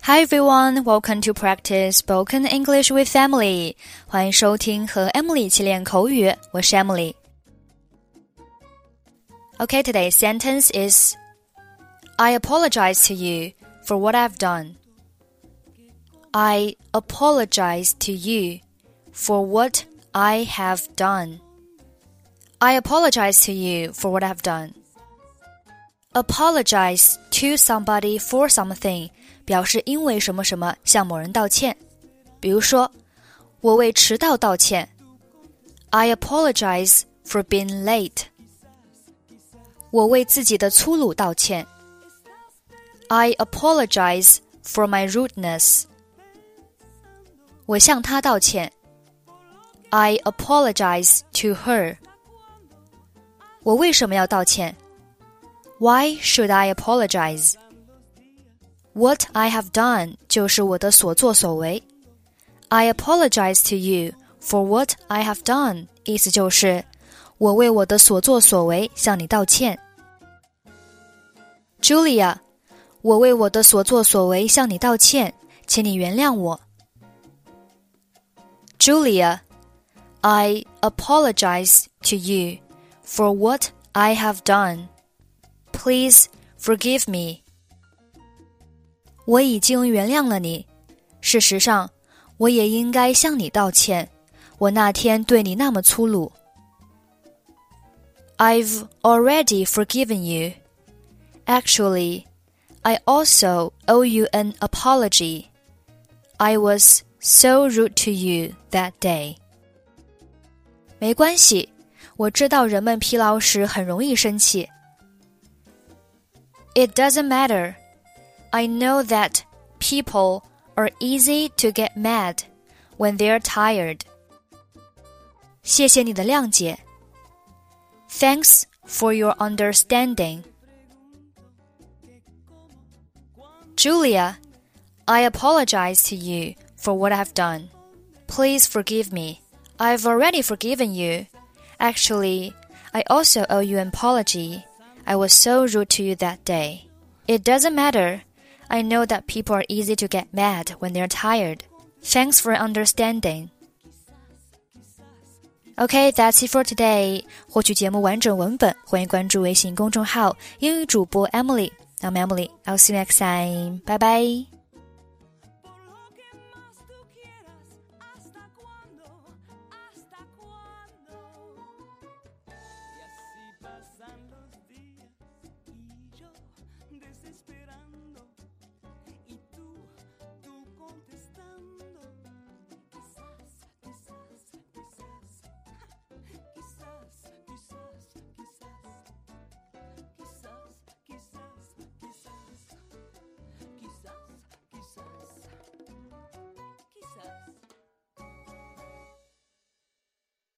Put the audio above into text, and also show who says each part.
Speaker 1: Hi everyone, welcome to practice spoken English with Emily. 欢迎收听和 Emily 一起练口语，我是 Emily. Okay, today's sentence is I apologize to you for what I've done. I apologize to you for what I have done. I apologize to you for what I've done. Apologize to somebody for something 表示因为什么什么向某人道歉。比如说，我为迟到道歉。I apologize for being late. 我为自己的粗鲁道歉。I apologize for my rudeness. 我向她道歉。I apologize to her. 我为什么要道歉？ Why should I apologize? What I have done 就是我的所作所为。I apologize to you for what I have done 意思就是我为我的所作所为向你道歉。Julia, 我为我的所作所为向你道歉，请你原谅我。Julia, I apologize to you for what I have done. Please forgive me. 我已经原谅了你。事实上，我也应该向你道歉。我那天对你那么粗鲁。I've already forgiven you. Actually, I also owe you an apology. I was so rude to you that day. 没关系，我知道人们疲劳时很容易生气。It doesn't matter. I know that people are easy to get mad when they're tired. 谢谢你的谅解。Thanks for your understanding. Julia, I apologize to you for what I've done. Please forgive me. I've already forgiven you. Actually, I also owe you an apology. I was so rude to you that day. It doesn't matter. I know that people are easy to get mad when they're tired. Thanks for understanding. Okay, that's it for today. 获取节目完整文本，欢迎关注微信公众号英语主播 Emily. I'm Emily. I'll see you next time. Bye bye.